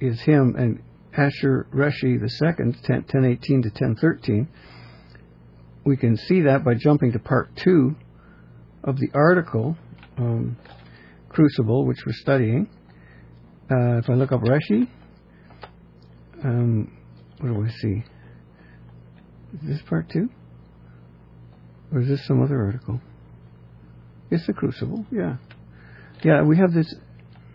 is him, and Ashur Reshi II, 1018 to 1013. We can see that by jumping to part 2 of the article, Crucible, which we're studying. If I look up Reshi, what do I see? Is this part 2? Or is this some other article? It's the Crucible, yeah. Yeah, we have this.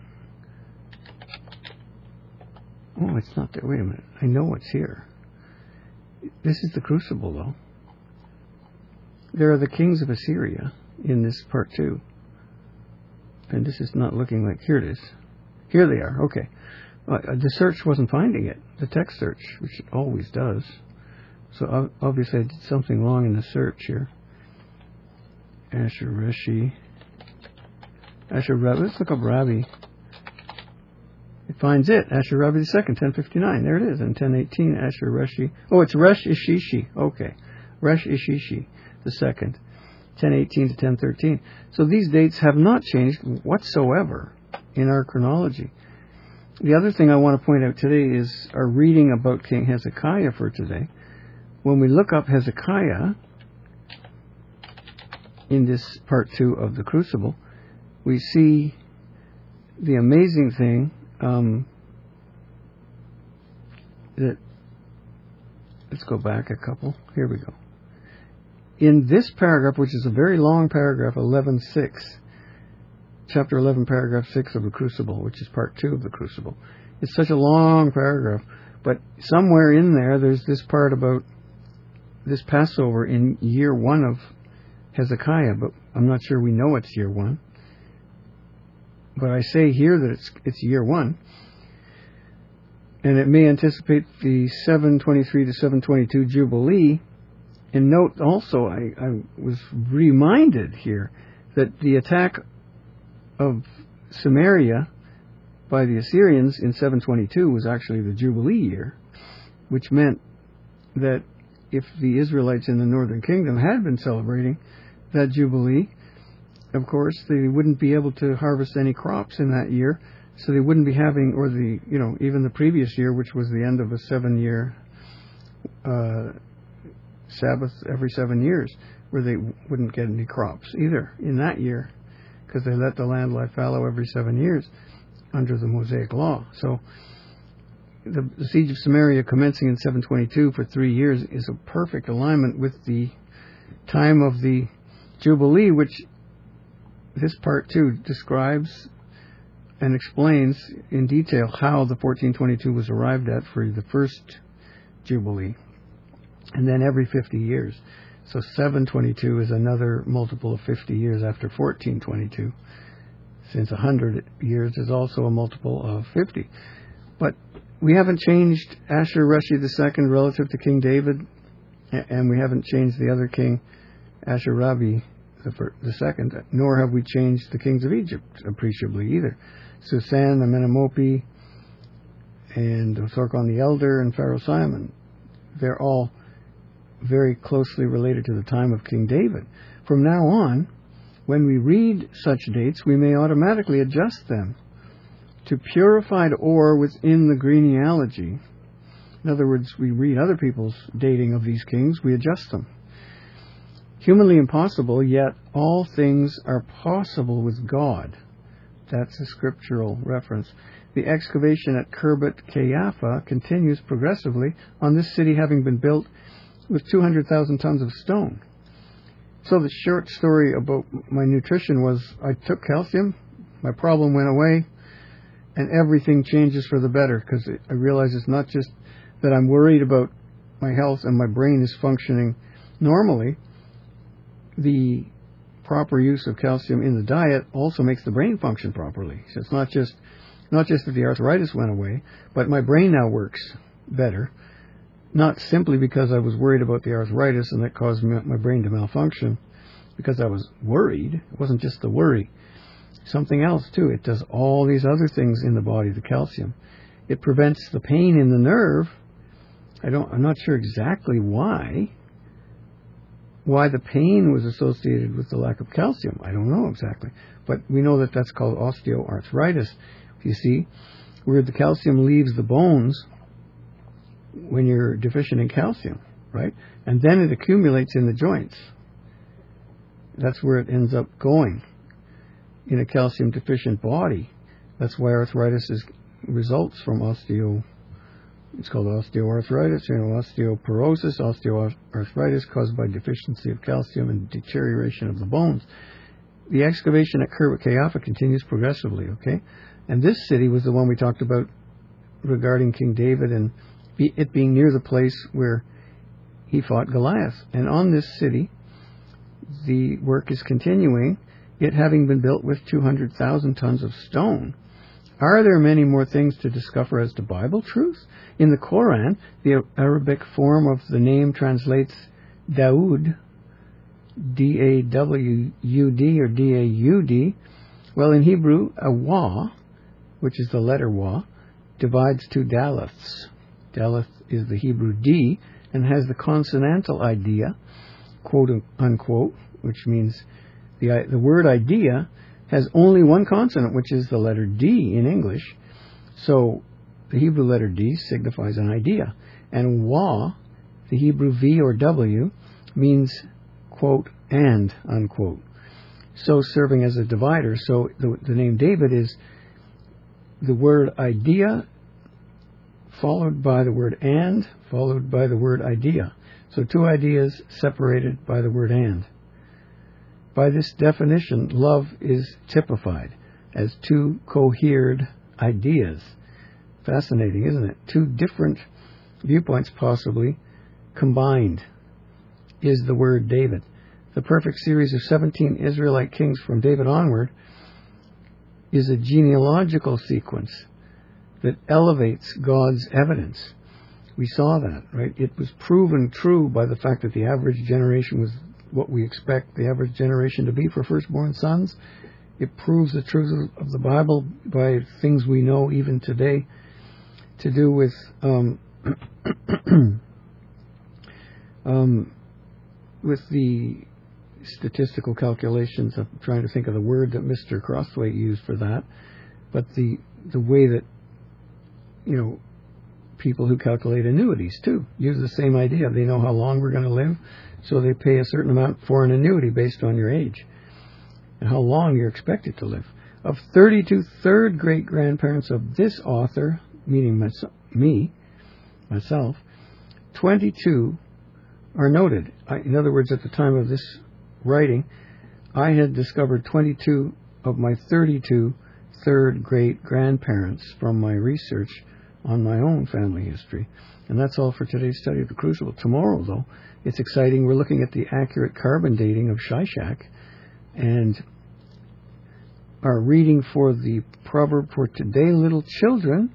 Oh, it's not there. Wait a minute. I know it's here. This is the Crucible, though. There are the kings of Assyria in this part 2. And this is not looking like... Here it is. Here they are. Okay. The search wasn't finding it. The text search, which it always does. So obviously I did something wrong in the search here. Ashur Reshi. Let's look up Rabbi. It finds it. Ashur Rabbi II, 1059. There it is. And 1018, Ashur Reshi. Oh, it's Resh Ishishi. Okay. Resh Ishishi the second. 1018 to 1013. So these dates have not changed whatsoever in our chronology. The other thing I want to point out today is our reading about King Hezekiah for today. When we look up Hezekiah in this part 2 of the Crucible, we see the amazing thing that, let's go back a couple. Here we go. In this paragraph, which is a very long paragraph, 11:6, chapter 11, paragraph 6 of the Crucible, which is part 2 of the Crucible. It's such a long paragraph, but somewhere in there, there's this part about this Passover in year 1 of Hezekiah, but I'm not sure we know it's year 1. But I say here that it's year 1, and it may anticipate the 723 to 722 Jubilee. And note also, I was reminded here that the attack of Samaria by the Assyrians in 722 was actually the Jubilee year, which meant that if the Israelites in the northern kingdom had been celebrating that Jubilee, of course, they wouldn't be able to harvest any crops in that year, so they wouldn't be having, or even the previous year, which was the end of a 7-year Sabbath every 7 years, where they wouldn't get any crops either in that year, because they let the land lie fallow every 7 years under the Mosaic law. So the siege of Samaria commencing in 722 for 3 years is a perfect alignment with the time of the Jubilee, which this part 2 describes and explains in detail how the 1422 was arrived at for the first Jubilee, and then every 50 years. So 722 is another multiple of 50 years after 1422, since 100 years is also a multiple of 50. But we haven't changed Ashur Reshi II relative to King David, and we haven't changed the other king, Ashur Rabbi II, nor have we changed the kings of Egypt appreciably either. Susan, Amenemopi, and Thorkon the Elder, and Pharaoh Simon. They're all very closely related to the time of King David. From now on, when we read such dates, we may automatically adjust them to purified ore within the genealogy. In other words, we read other people's dating of these kings, we adjust them. Humanly impossible, yet all things are possible with God. That's a scriptural reference. The excavation at Khirbet Qeiyafa continues progressively on this city having been built with 200,000 tons of stone. So the short story about my nutrition was I took calcium, my problem went away, and everything changes for the better, because I realize it's not just that I'm worried about my health and my brain is functioning normally. The proper use of calcium in the diet also makes the brain function properly. So it's not just that the arthritis went away, but my brain now works better. Not simply because I was worried about the arthritis and that caused my brain to malfunction, because I was worried. It wasn't just the worry. Something else too. It does all these other things in the body, the calcium. It prevents the pain in the nerve. I'm not sure exactly why the pain was associated with the lack of calcium. I don't know exactly. But we know that that's called osteoarthritis. You see, where the calcium leaves the bones when you're deficient in calcium, right? And then it accumulates in the joints. That's where it ends up going in a calcium deficient body. That's why arthritis results from it's called osteoarthritis, osteoporosis, osteoarthritis caused by deficiency of calcium and deterioration of the bones. The excavation at Kirwat Kayafa continues progressively, okay? And this city was the one we talked about regarding King David and it being near the place where he fought Goliath. And on this city, the work is continuing, it having been built with 200,000 tons of stone. Are there many more things to discover as to Bible truth? In the Quran, the Arabic form of the name translates Dawood, D-A-W-U-D or D-A-U-D. Well, in Hebrew, a wa, which is the letter wa, divides two daleths. Daleth is the Hebrew D and has the consonantal idea, quote unquote, which means the word idea has only one consonant, which is the letter D in English. So the Hebrew letter D signifies an idea. And wa, the Hebrew V or W, means, quote, and, unquote. So serving as a divider. So the name David is the word idea followed by the word and, followed by the word idea. So two ideas separated by the word and. By this definition, love is typified as two cohered ideas. Fascinating, isn't it? Two different viewpoints possibly combined is the word David. The perfect series of 17 Israelite kings from David onward is a genealogical sequence that elevates God's evidence. We saw that, right? It was proven true by the fact that the average generation was what we expect the average generation to be for firstborn sons. It proves the truth of the Bible by things we know even today to do with with the statistical calculations. I'm trying to think of the word that Mr. Crossway used for that, but the way that people who calculate annuities too use the same idea. They know how long we're going to live, so they pay a certain amount for an annuity based on your age and how long you're expected to live. Of 32 third great-grandparents of this author, meaning myself, 22 are noted. In other words, at the time of this writing, I had discovered 22 of my 32 third great-grandparents from my research on my own family history. And that's all for today's study of the Crucible. Tomorrow, though, it's exciting. We're looking at the accurate carbon dating of Shishak, and our reading for the proverb for today, little children,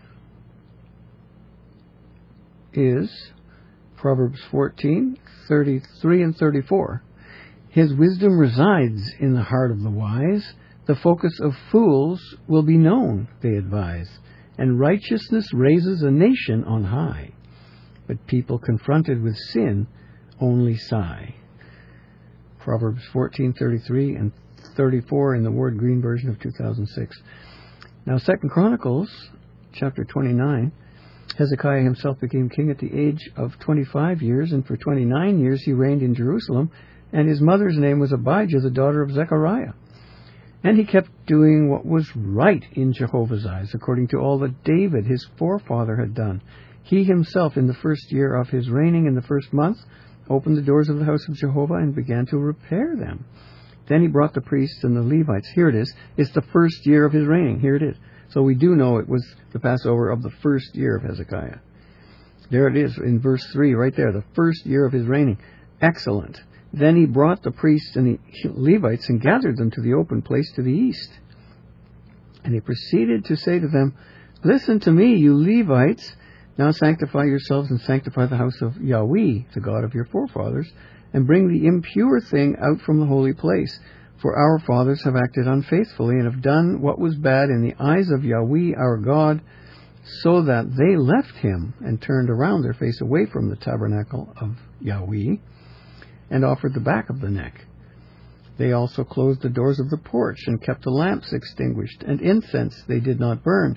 is Proverbs 14:33 and 34. His wisdom resides in the heart of the wise. The focus of fools will be known, they advise. And righteousness raises a nation on high. But people confronted with sin only sigh. Proverbs 14:33 and 34 in the Ward Green version of 2006. Now 2 Chronicles chapter 29. Hezekiah himself became king at the age of 25 years, and for 29 years he reigned in Jerusalem, and his mother's name was Abijah, the daughter of Zechariah. And he kept doing what was right in Jehovah's eyes, according to all that David, his forefather, had done. He himself, in the first year of his reigning, in the first month, opened the doors of the house of Jehovah and began to repair them. Then he brought the priests and the Levites. Here it is. It's the first year of his reigning. Here it is. So we do know it was the Passover of the first year of Hezekiah. There it is in verse 3, right there, the first year of his reigning. Excellent. Then he brought the priests and the Levites and gathered them to the open place to the east. And he proceeded to say to them, Listen to me, you Levites. Now sanctify yourselves and sanctify the house of Yahweh, the God of your forefathers, and bring the impure thing out from the holy place. For our fathers have acted unfaithfully and have done what was bad in the eyes of Yahweh our God, so that they left him and turned around their face away from the tabernacle of Yahweh and offered the back of the neck. They also closed the doors of the porch and kept the lamps extinguished, and incense they did not burn.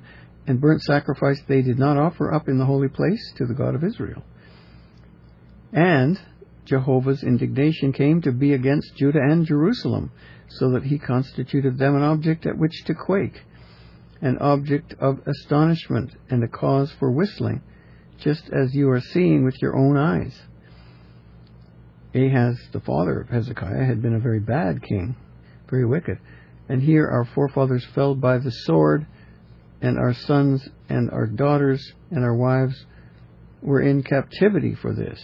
and burnt sacrifice they did not offer up in the holy place to the God of Israel. And Jehovah's indignation came to be against Judah and Jerusalem, so that he constituted them an object at which to quake, an object of astonishment and a cause for whistling, just as you are seeing with your own eyes. Ahaz, the father of Hezekiah, had been a very bad king, very wicked. And here our forefathers fell by the sword, and our sons and our daughters and our wives were in captivity for this.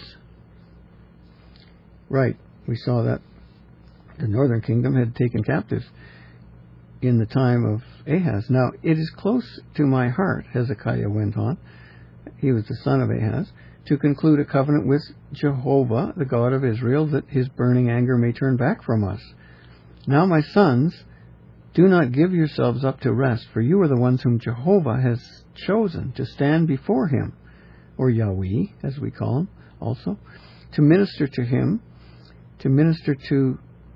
Right, we saw that the northern kingdom had taken captives in the time of Ahaz. Now, it is close to my heart, Hezekiah went on, he was the son of Ahaz, to conclude a covenant with Jehovah, the God of Israel, that his burning anger may turn back from us. Now, my sons, do not give yourselves up to rest, for you are the ones whom Jehovah has chosen to stand before him, or Yahweh, as we call him also, to minister to him, to minister to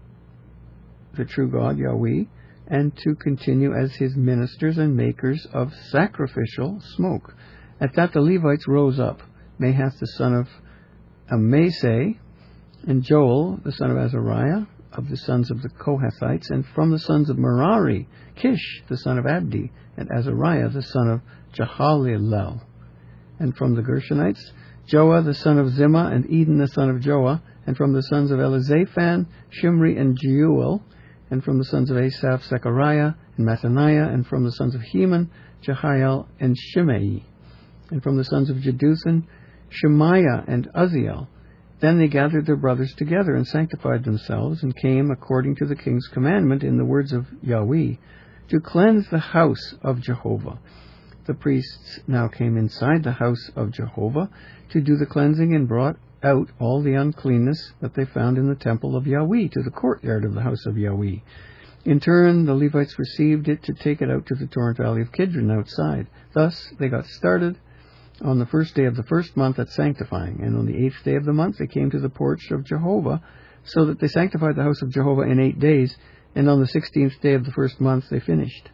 the true God, Yahweh, and to continue as his ministers and makers of sacrificial smoke. At that the Levites rose up, Mahath the son of Amasai, and Joel the son of Azariah, of the sons of the Kohathites, and from the sons of Merari, Kish the son of Abdi, and Azariah the son of Jehalelel. And from the Gershonites, Joah the son of Zimmah, and Eden the son of Joah, and from the sons of Elizaphan, Shimri and Jeuel, and from the sons of Asaph, Zechariah and Mathaniah, and from the sons of Heman, Jehiel and Shimei, and from the sons of Jeduthun, Shemaiah and Uzziel. Then they gathered their brothers together and sanctified themselves, and came according to the king's commandment in the words of Yahweh, to cleanse the house of Jehovah. The priests now came inside the house of Jehovah to do the cleansing, and brought out all the uncleanness that they found in the temple of Yahweh to the courtyard of the house of Yahweh. In turn, the Levites received it to take it out to the torrent valley of Kidron outside. Thus they got started on the first day of the first month at sanctifying, and on the 8th day of the month they came to the porch of Jehovah, so that they sanctified the house of Jehovah in 8 days, and on the 16th day of the first month they finished.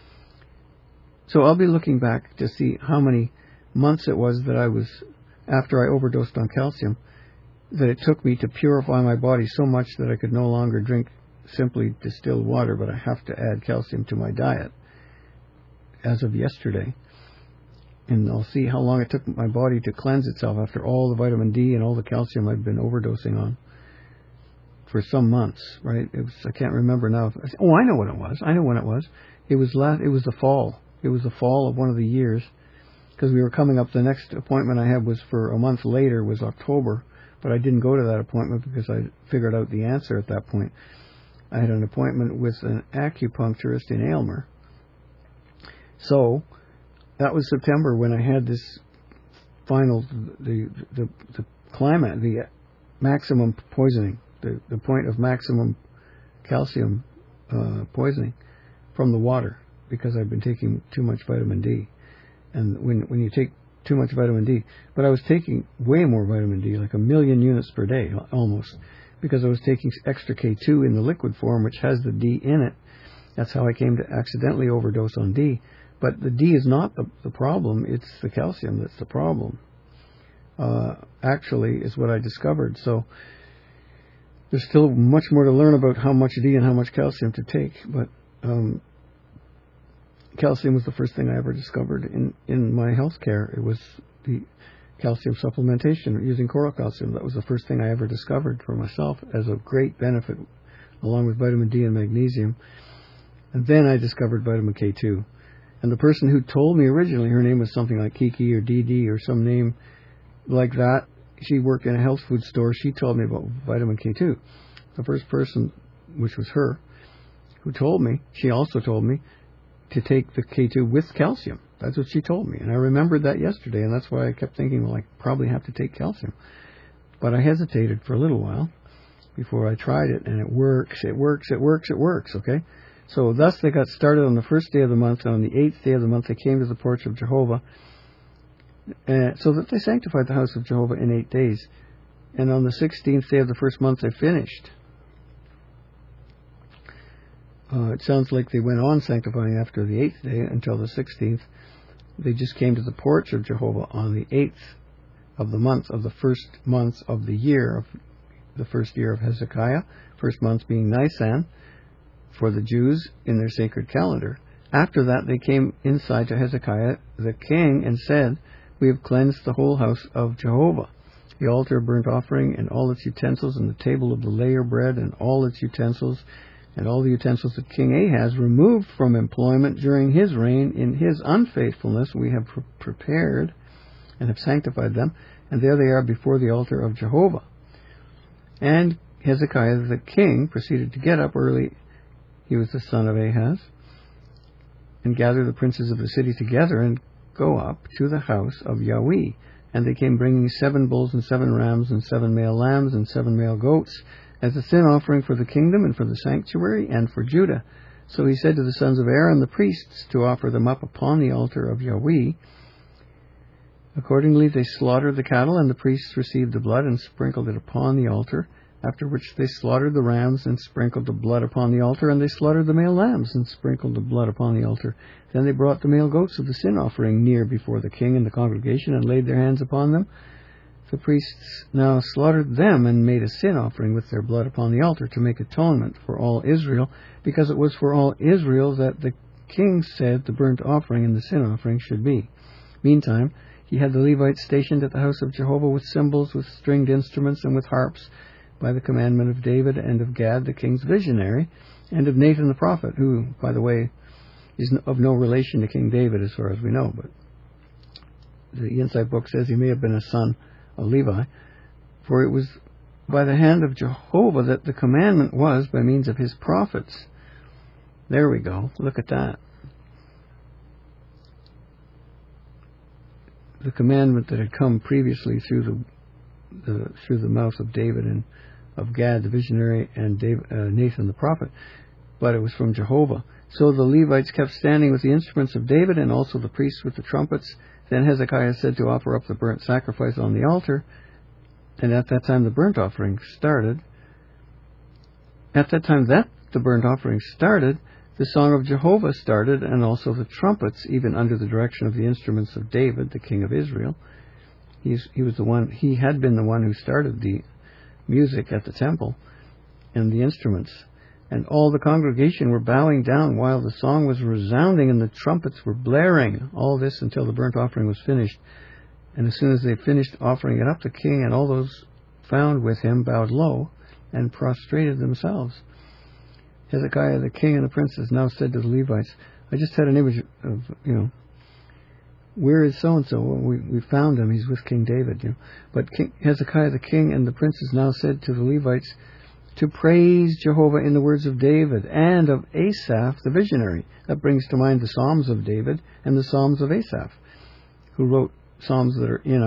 So I'll be looking back to see how many months it was that I was, after I overdosed on calcium, that it took me to purify my body so much that I could no longer drink simply distilled water, but I have to add calcium to my diet as of yesterday. And I'll see how long it took my body to cleanse itself after all the vitamin D and all the calcium I've been overdosing on for some months, right? I can't remember now. Oh, I know what it was. I know when it was. It was the fall. It was the fall of one of the years, because we were coming up. The next appointment I had was for a month later, was October, but I didn't go to that appointment because I figured out the answer at that point. I had an appointment with an acupuncturist in Aylmer. So that was September when I had this final, the climate, the maximum poisoning, the point of maximum calcium poisoning from the water, because I've been taking too much vitamin D. And when you take too much vitamin D, but I was taking way more vitamin D, like 1 million units per day, almost, because I was taking extra K2 in the liquid form, which has the D in it. That's how I came to accidentally overdose on D. But the D is not the problem, it's the calcium that's the problem. Actually, is what I discovered. So there's still much more to learn about how much D and how much calcium to take, but calcium was the first thing I ever discovered in my health care. It was the calcium supplementation using coral calcium. That was the first thing I ever discovered for myself as a great benefit, along with vitamin D and magnesium. And then I discovered vitamin K2. And the person who told me originally, her name was something like Kiki or Dee or some name like that. She worked in a health food store. She told me about vitamin K2. The first person, which was her, who told me, she also told me to take the K2 with calcium. That's what she told me. And I remembered that yesterday, and that's why I kept thinking, well, I probably have to take calcium. But I hesitated for a little while before I tried it, and it works, okay? So thus they got started on the first day of the month, and on the 8th day of the month they came to the porch of Jehovah, so that they sanctified the house of Jehovah in 8 days. And on the 16th day of the first month they finished. It sounds like they went on sanctifying after the 8th day until the 16th. They just came to the porch of Jehovah on the 8th of the month of the first month of the year, of the first year of Hezekiah, first month being Nisan, for the Jews in their sacred calendar. After that they came inside to Hezekiah the king and said, "We have cleansed the whole house of Jehovah, the altar of burnt offering and all its utensils, and the table of the layer bread and all its utensils, and all the utensils that King Ahaz removed from employment during his reign in his unfaithfulness. We have prepared and have sanctified them, and there they are before the altar of Jehovah." And Hezekiah the king proceeded to get up early, he was the son of Ahaz, and gather the princes of the city together and go up to the house of Yahweh. And they came bringing 7 bulls and 7 rams and 7 male lambs and 7 male goats as a sin offering for the kingdom and for the sanctuary and for Judah. So he said to the sons of Aaron the priests to offer them up upon the altar of Yahweh. Accordingly they slaughtered the cattle, and the priests received the blood and sprinkled it upon the altar, after which they slaughtered the rams and sprinkled the blood upon the altar, and they slaughtered the male lambs and sprinkled the blood upon the altar. Then they brought the male goats of the sin offering near before the king and the congregation and laid their hands upon them. The priests now slaughtered them and made a sin offering with their blood upon the altar to make atonement for all Israel, because it was for all Israel that the king said the burnt offering and the sin offering should be. Meantime, he had the Levites stationed at the house of Jehovah with cymbals, with stringed instruments, and with harps, by the commandment of David and of Gad, the king's visionary, and of Nathan the prophet, who, by the way, is of no relation to King David as far as we know, but the Inside Book says he may have been a son of Levi, for it was by the hand of Jehovah that the commandment was by means of his prophets. There we go. Look at that. The commandment that had come previously through the mouth of David and of Gad the visionary and Nathan the prophet, but it was from Jehovah. So the Levites kept standing with the instruments of David, and also the priests with the trumpets. Then Hezekiah said to offer up the burnt sacrifice on the altar, and at that time the burnt offering started. At that time that the burnt offering started, the song of Jehovah started, and also the trumpets, even under the direction of the instruments of David, the king of Israel. He had been the one who started the music at the temple and the instruments. And all the congregation were bowing down while the song was resounding and the trumpets were blaring. All this until the burnt offering was finished. And as soon as they finished offering it up, the king and all those found with him bowed low and prostrated themselves. Hezekiah the king and the princes now said to the Levites, I just had an image of, where is so-and-so? Well, we found him. He's with King David. But Hezekiah the king and the princes now said to the Levites to praise Jehovah in the words of David and of Asaph the visionary. That brings to mind the Psalms of David and the Psalms of Asaph, who wrote Psalms that are in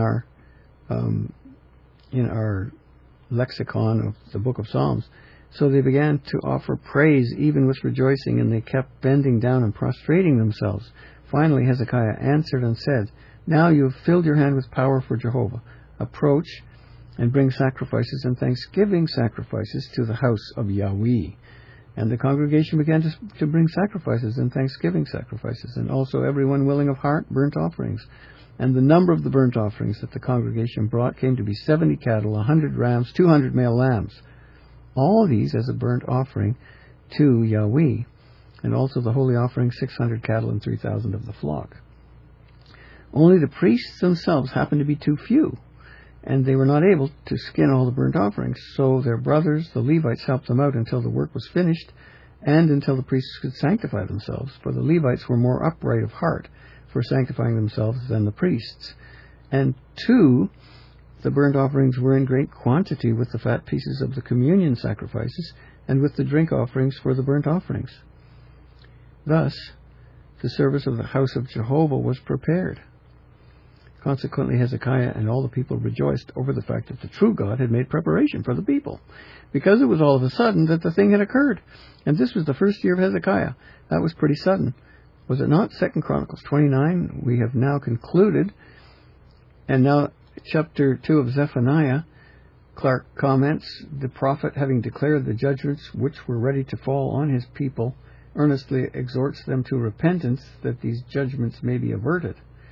our lexicon of the book of Psalms. So they began to offer praise even with rejoicing, and they kept bending down and prostrating themselves. Finally, Hezekiah answered and said, Now you have filled your hand with power for Jehovah. Approach and bring sacrifices and thanksgiving sacrifices to the house of Yahweh. And the congregation began to bring sacrifices and thanksgiving sacrifices, and also everyone willing of heart burnt offerings. And the number of the burnt offerings that the congregation brought came to be 70 cattle, 100 rams, 200 male lambs. All these as a burnt offering to Yahweh. And also the holy offering, 600 cattle and 3,000 of the flock. Only the priests themselves happened to be too few, and they were not able to skin all the burnt offerings. So their brothers, the Levites, helped them out until the work was finished, and until the priests could sanctify themselves. For the Levites were more upright of heart for sanctifying themselves than the priests. And 2, the burnt offerings were in great quantity with the fat pieces of the communion sacrifices, and with the drink offerings for the burnt offerings. Thus, the service of the house of Jehovah was prepared. Consequently, Hezekiah and all the people rejoiced over the fact that the true God had made preparation for the people, because it was all of a sudden that the thing had occurred. And this was the first year of Hezekiah. That was pretty sudden. Was it not? 2 Chronicles 29, we have now concluded. And now, chapter 2 of Zephaniah, Clark comments, the prophet, having declared the judgments which were ready to fall on his people, earnestly exhorts them to repentance, that these judgments may be averted.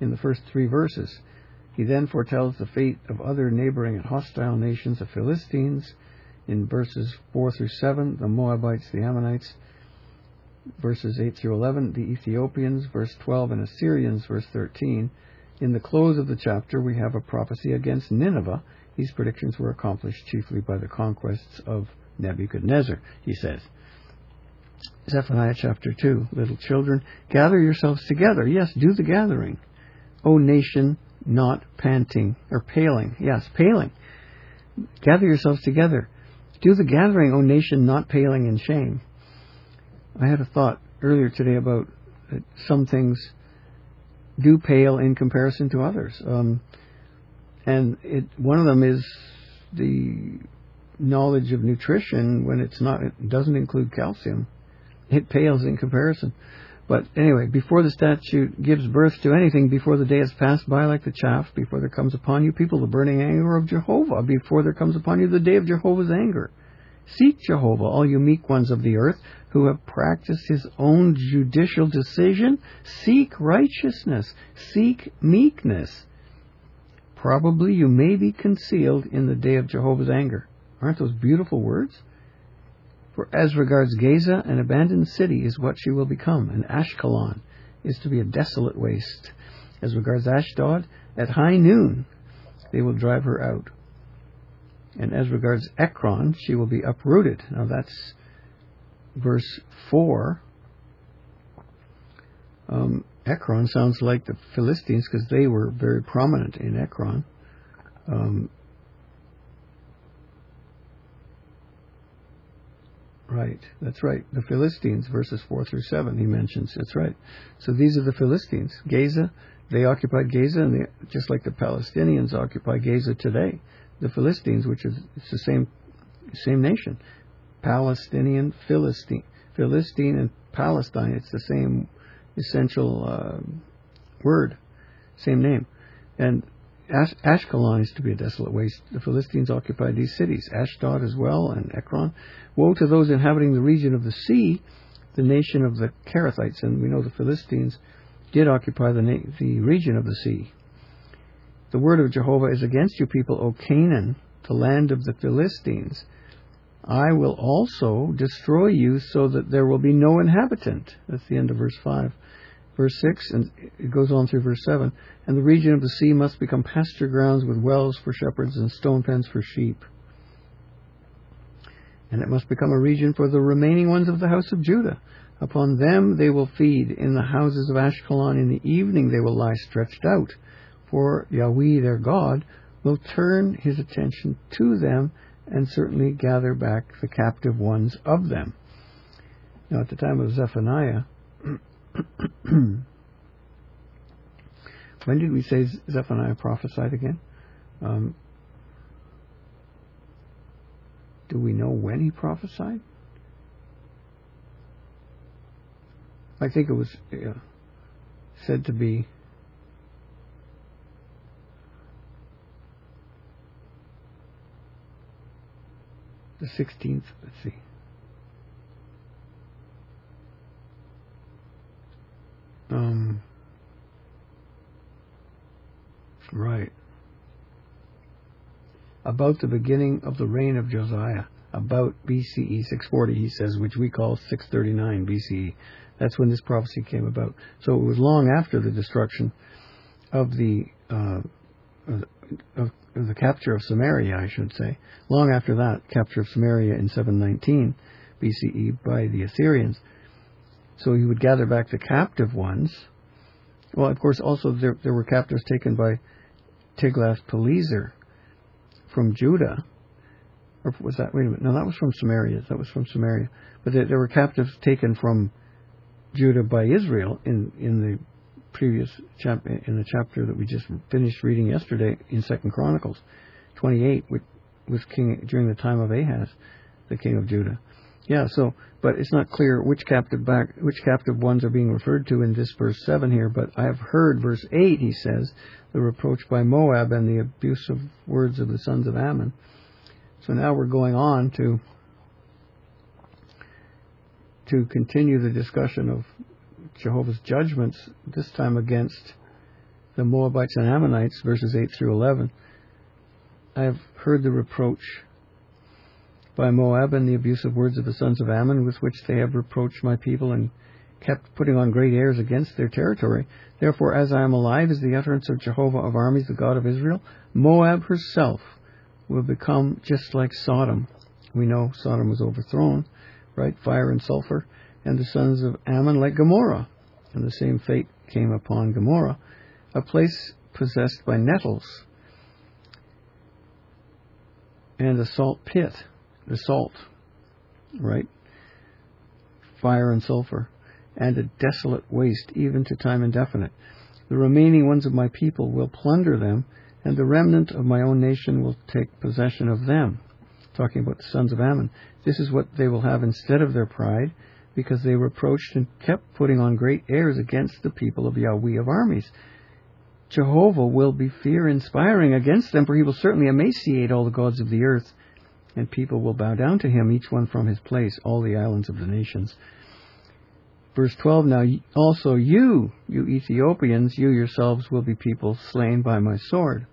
in the first 3 verses. He then foretells the fate of other neighboring and hostile nations, the Philistines, in verses 4 through 7, the Moabites, the Ammonites, verses 8 through 11, the Ethiopians, verse 12, and Assyrians, verse 13. In the close of the chapter, we have a prophecy against Nineveh. These predictions were accomplished chiefly by the conquests of Nebuchadnezzar, he says. Zephaniah chapter 2, little children, gather yourselves together. Yes, do the gathering. O nation, not panting, or paling. Yes, paling. Gather yourselves together. Do the gathering, O nation, not paling in shame. I had a thought earlier today about some things do pale in comparison to others. And one of them is the knowledge of nutrition when it doesn't include calcium. It pales in comparison. But anyway, before the statute gives birth to anything, before the day has passed by like the chaff, before there comes upon you, people, the burning anger of Jehovah, before there comes upon you the day of Jehovah's anger. Seek Jehovah, all you meek ones of the earth, who have practiced his own judicial decision. Seek righteousness. Seek meekness. Probably you may be concealed in the day of Jehovah's anger. Aren't those beautiful words? For as regards Gaza, an abandoned city is what she will become, and Ashkelon is to be a desolate waste. As regards Ashdod, at high noon they will drive her out. And as regards Ekron, she will be uprooted. Now that's verse 4. Ekron sounds like the Philistines because they were very prominent in Ekron. Right, that's right. The Philistines, verses 4 through 7, he mentions. That's right. So these are the Philistines. Gaza, they occupied Gaza, and just like the Palestinians occupy Gaza today. The Philistines, which is it's the same nation. Palestinian, Philistine and Palestine, it's the same essential word, same name. And Ashkelon is to be a desolate waste. The Philistines occupied these cities, Ashdod as well, and Ekron. Woe to those inhabiting the region of the sea, the nation of the Kerethites. And we know the Philistines did occupy the region of the sea. The word of Jehovah is against you people, O Canaan, the land of the Philistines. I will also destroy you so that there will be no inhabitant. That's the end of verse 5. Verse 6, and it goes on through verse 7. And the region of the sea must become pasture grounds with wells for shepherds and stone pens for sheep. And it must become a region for the remaining ones of the house of Judah. Upon them they will feed in the houses of Ashkelon. In the evening they will lie stretched out. For Yahweh their God will turn his attention to them and certainly gather back the captive ones of them. Now at the time of Zephaniah, when did we say Zephaniah prophesied again? Do we know when he prophesied? I think it was said to be the 16th. Let's see. Right. About the beginning of the reign of Josiah, about BCE 640, he says, which we call 639 BCE. That's when this prophecy came about. So it was long after the destruction of the capture of Samaria, I should say. Long after that, capture of Samaria in 719 BCE by the Assyrians. So he would gather back the captive ones. Well, of course, also there were captives taken by Tiglath-Pileser from Judah. Or was that? Wait a minute. No, that was from Samaria. That was from Samaria. But there were captives taken from Judah by Israel in the previous chapter, in the chapter that we just finished reading yesterday in 2 Chronicles 28, which was king during the time of Ahaz, the king of Judah. Yeah. So, but it's not clear which captive ones are being referred to in this verse 7 here. But I have heard verse 8. He says the reproach by Moab and the abusive words of the sons of Ammon. So now we're going on to continue the discussion of Jehovah's judgments, this time against the Moabites and Ammonites, verses 8 through 11. I have heard the reproach by Moab and the abusive words of the sons of Ammon with which they have reproached my people and kept putting on great airs against their territory. Therefore, as I am alive, is the utterance of Jehovah of armies, the God of Israel, Moab herself will become just like Sodom. We know Sodom was overthrown, right? Fire and sulfur. And the sons of Ammon like Gomorrah. And the same fate came upon Gomorrah, a place possessed by nettles and a salt pit, the salt, right? Fire and sulfur, and a desolate waste, even to time indefinite. The remaining ones of my people will plunder them, and the remnant of my own nation will take possession of them. Talking about the sons of Ammon. This is what they will have instead of their pride, because they reproached and kept putting on great airs against the people of Yahweh of armies. Jehovah will be fear-inspiring against them, for he will certainly emaciate all the gods of the earth, and people will bow down to him, each one from his place, all the islands of the nations. Verse 12, now also you Ethiopians, you yourselves will be people slain by my sword.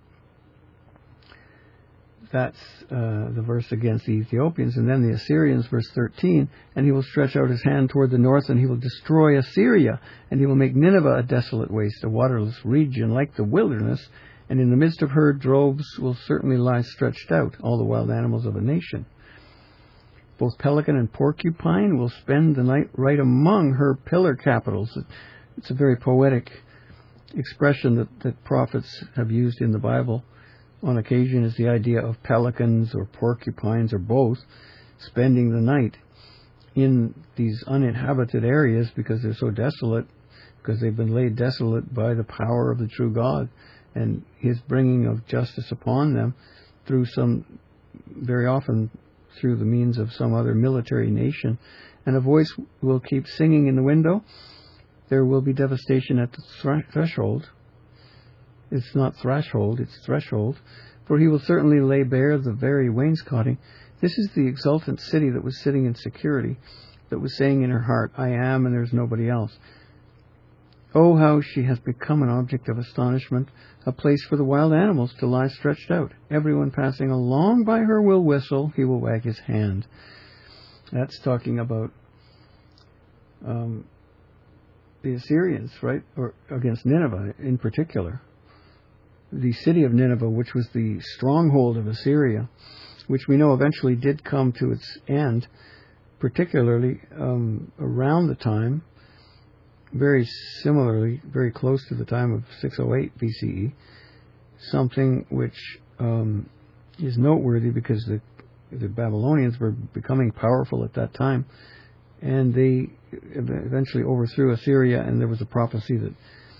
That's the verse against the Ethiopians. And then the Assyrians, verse 13, and he will stretch out his hand toward the north, and he will destroy Assyria, and he will make Nineveh a desolate waste, a waterless region like the wilderness, and in the midst of her droves will certainly lie stretched out, all the wild animals of a nation. Both pelican and porcupine will spend the night right among her pillar capitals. It's a very poetic expression that prophets have used in the Bible. On occasion is the idea of pelicans or porcupines or both spending the night in these uninhabited areas because they're so desolate, because they've been laid desolate by the power of the true God and his bringing of justice upon them through very often through the means of some other military nation. And a voice will keep singing in the window. There will be devastation at the threshold. It's not threshold, it's threshold. For he will certainly lay bare the very wainscoting. This is the exultant city that was sitting in security, that was saying in her heart, I am and there's nobody else. Oh, how she has become an object of astonishment, a place for the wild animals to lie stretched out. Everyone passing along by her will whistle, he will wag his hand. That's talking about the Assyrians, right? Or against Nineveh in particular. The city of Nineveh, which was the stronghold of Assyria, which we know eventually did come to its end, particularly around the time, very similarly, very close to the time of 608 BCE, something which is noteworthy because the Babylonians were becoming powerful at that time, and they eventually overthrew Assyria, and there was a prophecy that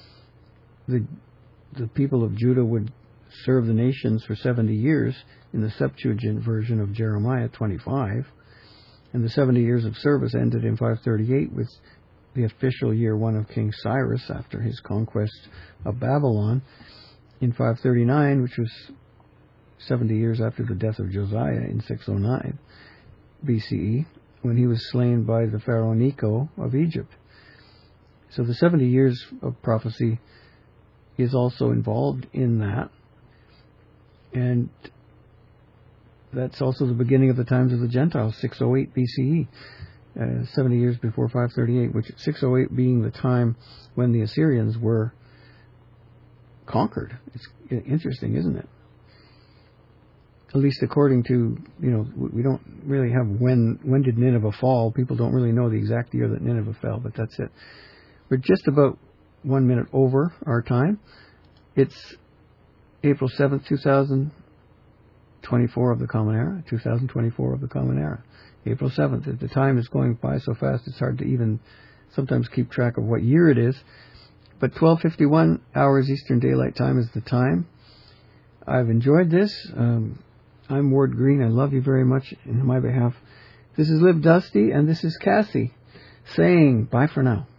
the people of Judah would serve the nations for 70 years in the Septuagint version of Jeremiah 25. And the 70 years of service ended in 538 with the official year one of King Cyrus after his conquest of Babylon in 539, which was 70 years after the death of Josiah in 609 BCE, when he was slain by the Pharaoh Necho of Egypt. So the 70 years of prophecy is also involved in that. And that's also the beginning of the times of the Gentiles, 608 BCE, 70 years before 538, which 608 being the time when the Assyrians were conquered. It's interesting, isn't it? At least according to, we don't really have when did Nineveh fall. People don't really know the exact year that Nineveh fell, but that's it. We're just about 1 minute over our time. It's April 7th, 2024 of the Common Era, 2024 of the Common Era. April 7th. The time is going by so fast it's hard to even sometimes keep track of what year it is. But 12:51 hours Eastern Daylight Time is the time. I've enjoyed this. I'm Ward Green. I love you very much in my behalf. This is Liv Dusty, and this is Cassie saying bye for now.